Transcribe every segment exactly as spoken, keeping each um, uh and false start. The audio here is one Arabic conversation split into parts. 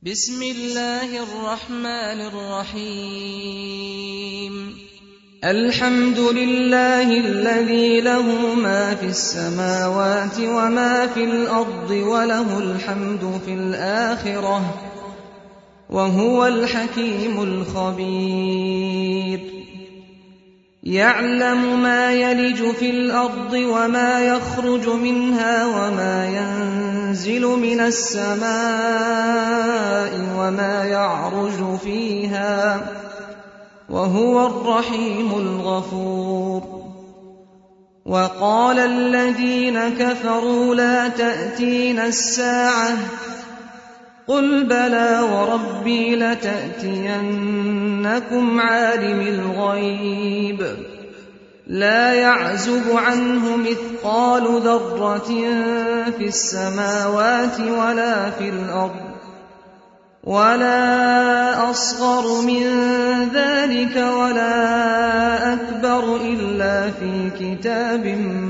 بسم الله الرحمن الرحيم الحمد لله الذي له ما في السماوات وما في الأرض وله الحمد في الآخرة وهو الحكيم الخبير يعلم ما يلج في الأرض وما يخرج منها وما ينزل من السماء وما يعرج فيها وهو الرحيم الغفور وقال الذين كفروا لا تأتينا الساعة قل بلى وربي لتأتينكم عالم الغيب لا يعزب عنه مثقال ذرة في السماوات ولا في الأرض ولا أصغر من ذلك ولا أكبر إلا في كتاب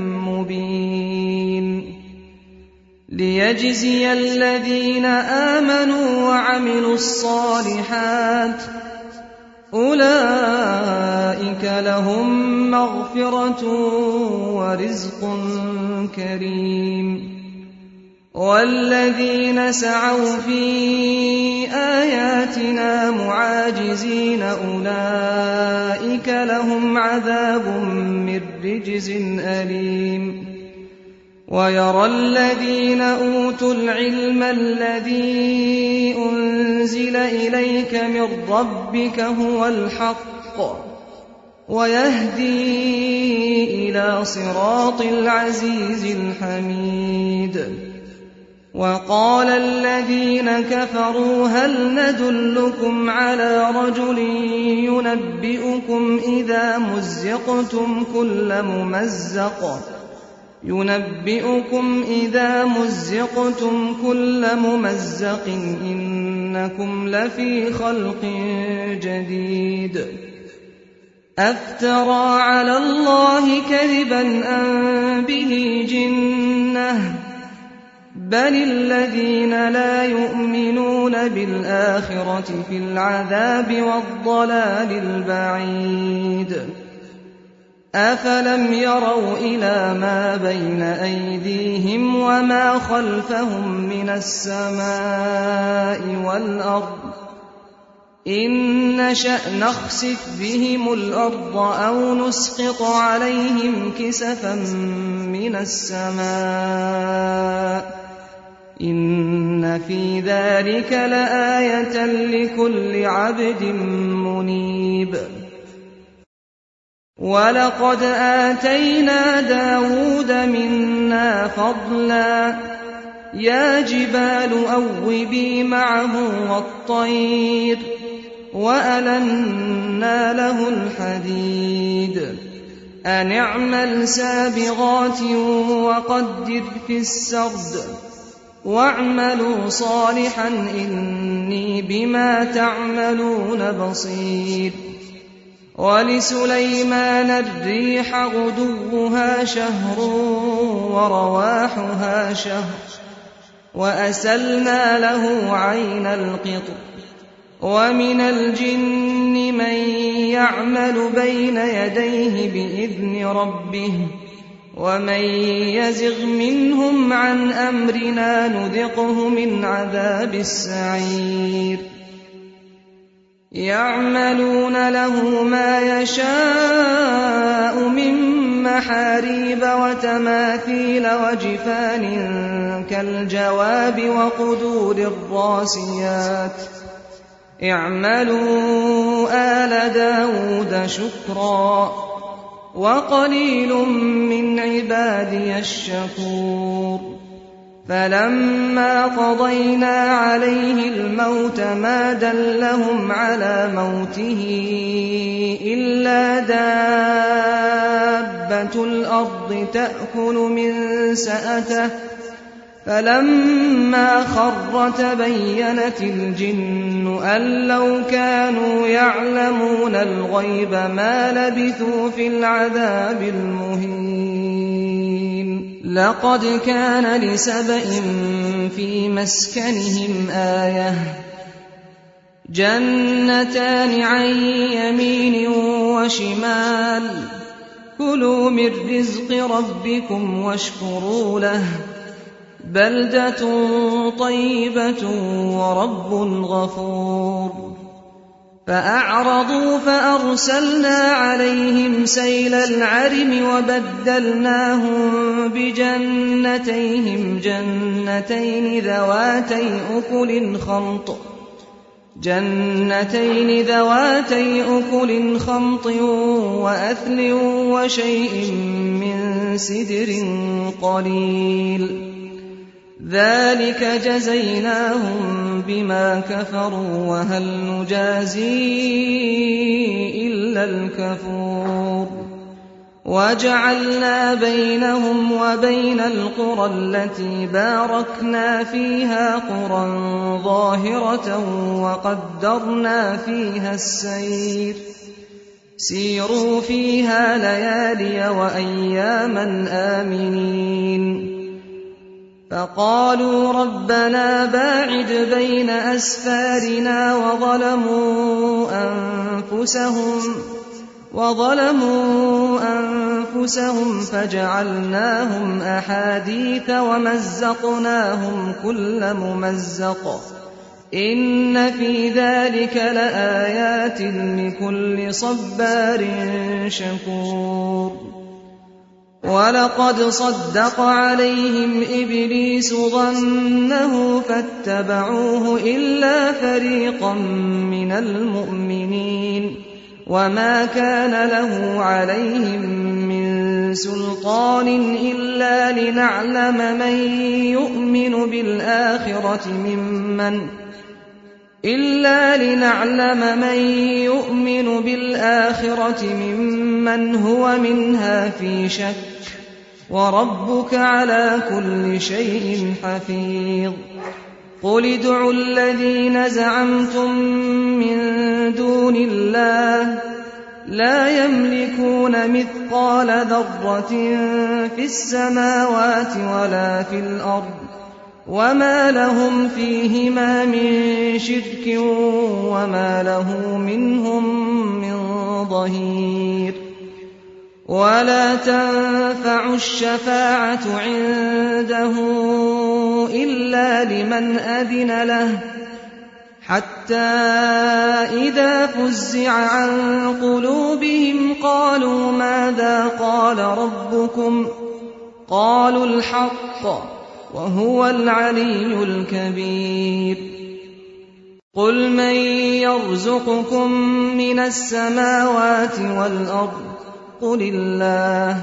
مبين ليجزي الذين آمنوا وعملوا الصالحات أولئك لهم مغفرة ورزق كريم والذين سعوا في آياتنا معاجزين أولئك لهم عذاب من رجز أليم ويرى الذين أوتوا العلم الذي أنزل إليك من ربك هو الحق ويهدي إلى صراط العزيز الحميد وقال الذين كفروا هل ندلكم على رجل ينبئكم إذا مزقتم كل ممزق ينبئكم إذا مزقتم كل ممزق إنكم لفي خلق جديد أفترى على الله كذبا أم به جنة بل الذين لا يؤمنون بالآخرة في العذاب والضلال البعيد أفلم يروا إلى ما بين أيديهم وما خلفهم من السماء والأرض إن نشأ نخسف بهم الأرض أو نسقط عليهم كسفا من السماء إن في ذلك لآية لكل عبد منيب ولقد آتينا داود منا فضلا يا جبال أوبي معه والطير وألنا له الحديد أن اعمل سابغات وقدر في السرد واعملوا صالحا إني بما تعملون بصير ولسليمان الريح غدوها شهر ورواحها شهر وأسلنا له عين القطر ومن الجن من يعمل بين يديه بإذن ربه ومن يزغ منهم عن أمرنا نذقه من عذاب السعير يعملون له ما يشاء من محاريب وتماثيل وجفان كالجواب وقدور الراسيات اعملوا آل داود شكرا وقليل من عبادي الشكور فلما قضينا عليه الموت ما دلهم على موته إلا دابة الأرض تأكل من سأته فلما خر تبينت الجن أن لو كانوا يعلمون الغيب ما لبثوا في العذاب المهين لقد كان لسبإ في مسكنهم آية جنتان عن يمين وشمال كلوا من رزق ربكم واشكروا له بلدة طيبة ورب غفور فأعرضوا فأرسلنا عليهم سيل العرم وبدلناهم بجنتيهم جنتين ذواتي أكل خمط جنتين ذواتي أكل خمط وأثل وشيء من سدر قليل ذلك جزيناهم بما كفروا وهل نجازي إلا الكفور وجعلنا بينهم وبين القرى التي باركنا فيها قرى ظاهرة وقدرنا فيها السير سيروا فيها ليالي وأياما آمنين فقالوا ربنا باعد بين أسفارنا وظلموا أنفسهم وظلموا أنفسهم فجعلناهم أحاديث ومزقناهم كل ممزق إن في ذلك لآيات لكل صبار شكور ولقد صدق عليهم إبليس ظنه فاتبعوه إلا فريقا من المؤمنين وما كان له عليهم من سلطان إلا لنعلم من يؤمن بالآخرة ممن إلا لنعلم من يؤمن بالآخرة ممن هو منها في شك وربك على كل شيء حفيظ قل ادعوا الذين زعمتم من دون الله لا يملكون مثقال ذرة في السماوات ولا في الأرض وما لهم فيهما من شرك وما له منهم من ظهير ولا تنفع الشفاعة عنده إلا لمن أذن له حتى إذا فزع عن قلوبهم قالوا ماذا قال ربكم قالوا الحق وهو العلي الكبير قل من يرزقكم من السماوات والأرض قل الله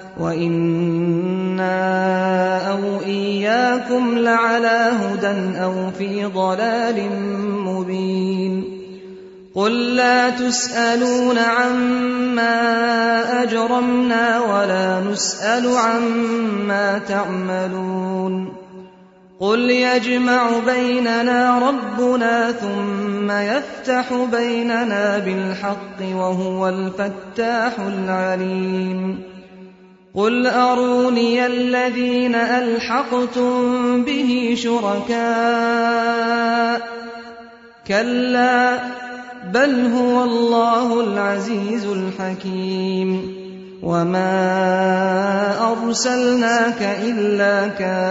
وإنا أو إياكم لعلى هدى أو في ضلال مبين قل لا تسألون عما أجرمنا ولا نسأل عما تعملون قل يجمع بيننا ربنا ثم يفتح بيننا بالحق وهو الفتاح العليم قل أروني الذين ألحقتم به شركاء كلا بل هو الله العزيز الحكيم وما أرسلناك إلا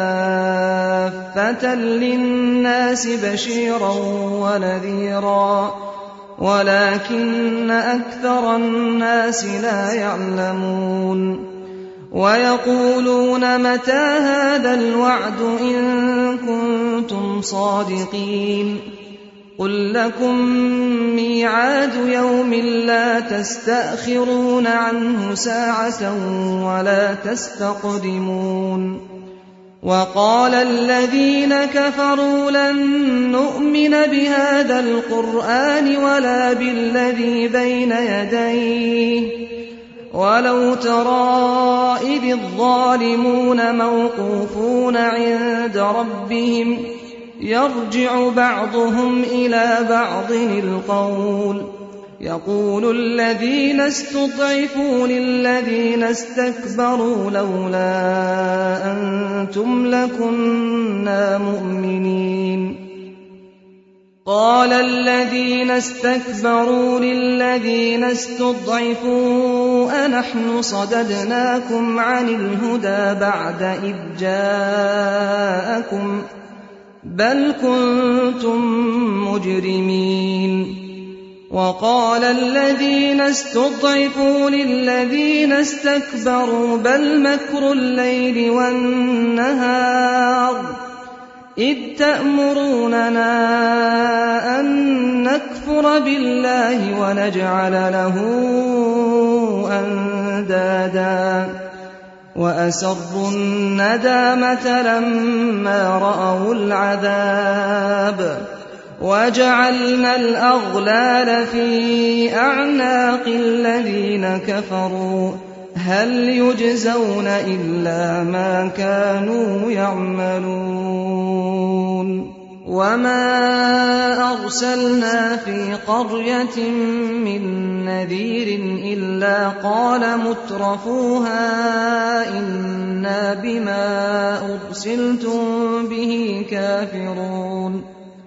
كافة للناس بشيرا ونذيرا ولكن أكثر الناس لا يعلمون ويقولون متى هذا الوعد إن كنتم صادقين قل لكم ميعاد يوم لا تستأخرون عنه ساعة ولا تستقدمون وقال الذين كفروا لن نؤمن بهذا القرآن ولا بالذي بين يديه ولو ترى إذ الظالمون موقوفون عند ربهم يرجع بعضهم إلى بعض القول يقول الذين استضعفوا للذين استكبروا لولا أنتم لكنا مؤمنين قال الذين استكبروا للذين استضعفوا أنحن صددناكم عن الهدى بعد إذ جاءكم بل كنتم مجرمين وقال الذين استضعفوا للذين استكبروا بل مكر الليل والنهار إذ تأمروننا أن نكفر بالله ونجعل له أندادا وأسروا الندامة لما رأوا العذاب وجعلنا الأغلال في أعناق الذين كفروا هل يجزون إلا ما كانوا يعملون وما أرسلنا في قرية من نذير إلا قال مترفوها إنا بما أرسلتم به كافرون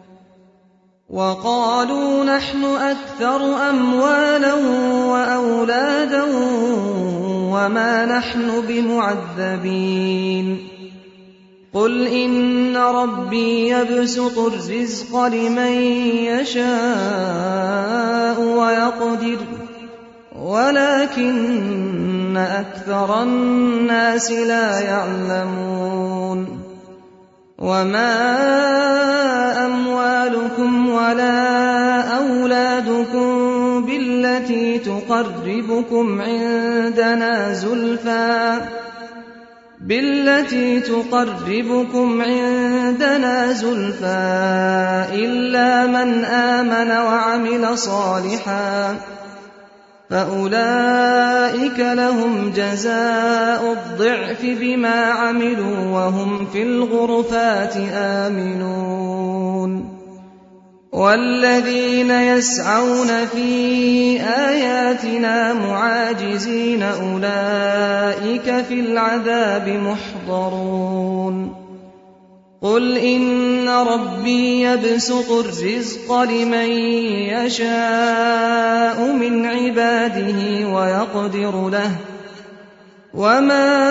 وقالوا نحن أكثر أموالا وأولادا وما نحن بمعذبين قل إن ربي يبسط الرزق لمن يشاء ويقدر ولكن أكثر الناس لا يعلمون وما أموالكم ولا أولادكم بالتي تقربكم عندنا زلفى بالتي تقربكم عندنا زلفى إلا من آمن وعمل صالحا فأولئك لهم جزاء الضعف بما عملوا وهم في الغرفات آمنون والذين يسعون في آياتنا معاجزين أولئك في العذاب محضرون قل إن ربي يبسط الرزق لمن يشاء من عباده ويقدر له وما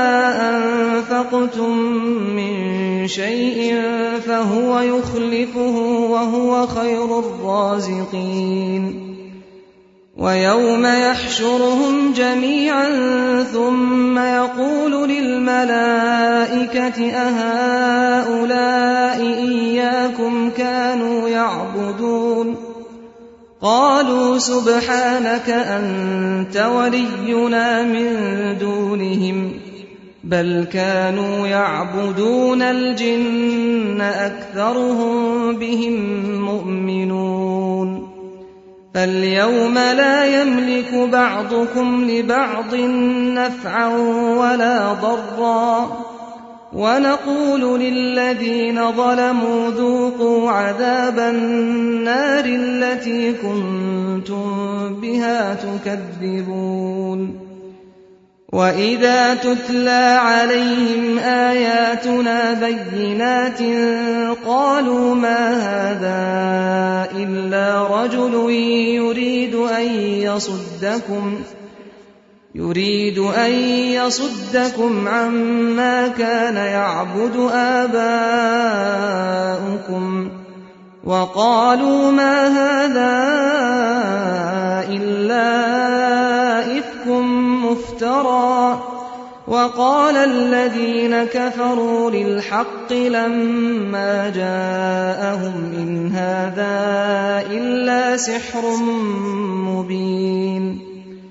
أنفقتم من شيء فهو يخلفه وهو خير الرازقين ويوم يحشرهم جميعا ثم يقول للملائكة أهؤلاء إياكم كانوا يعبدون قالوا سبحانك أنت ولينا من دونهم بل كانوا يعبدون الجن أكثرهم بهم مؤمنون فاليوم لا يملك بعضكم لبعض نفعا ولا ضرا ونقول للذين ظلموا ذوقوا عذاب النار التي كنتم بها تكذبون وإذا تتلى عليهم آياتنا بينات قالوا ما هذا إلا رجل يريد أن يصدكم يريد أن يصدكم عما كان يعبد آباؤكم وقالوا ما هذا إلا إفك مفترى وقال الذين كفروا للحق لما جاءهم إن هذا إلا سحر مبين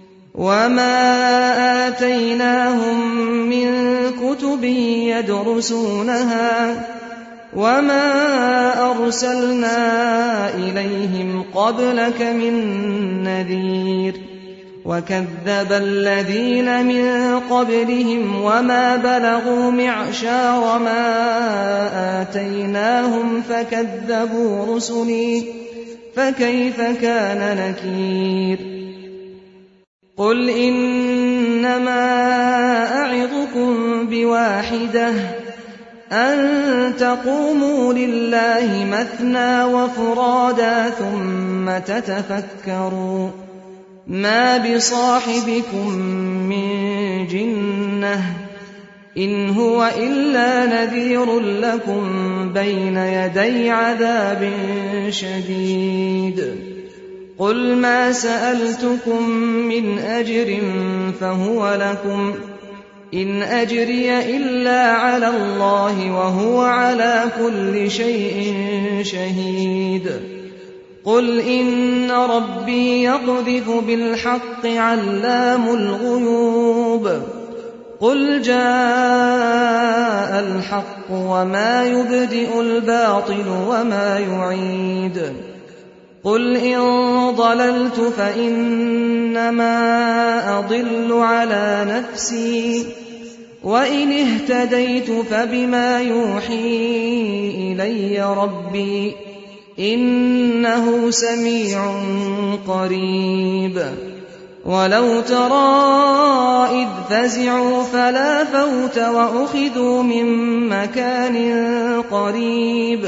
وما آتيناهم من كتب يدرسونها وما أرسلنا إليهم قبلك من نذير وكذب الذين من قبلهم وما بلغوا معشار ما آتيناهم فكذبوا رسلي فكيف كان نكير قل إنما أعظكم بواحدة أن تقوموا لله مثنى وفرادا ثم تتفكروا ما بصاحبكم من جنة إن هو إلا نذير لكم بين يدي عذاب شديد قل ما سألتكم من أجر فهو لكم إن أجري إلا على الله وهو على كل شيء شهيد قل إن ربي يقذف بالحق علام الغيوب قل جاء الحق وما يبدئ الباطل وما يعيد قل إن ضللت فإنما أضل على نفسي وإن اهتديت فبما يوحي إلي ربي إنه سميع قريب ولو ترى إذ فزعوا فلا فوت وأخذوا من مكان قريب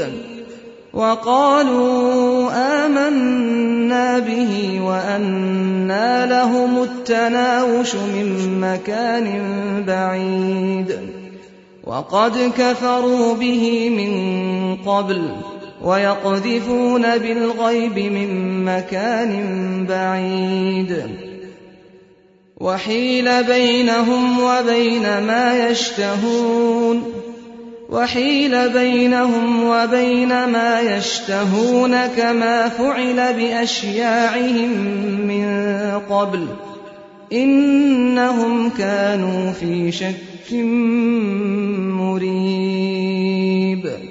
وقالوا آمنا به وأنى لهم التناوش من مكان بعيد وقد كفروا به من قبل ويقذفون بالغيب من مكان بعيد وحيل بينهم وبين ما يشتهون وحيل بينهم وبين ما يشتهون كما فعل بأشياعهم من قبل إنهم كانوا في شك مريب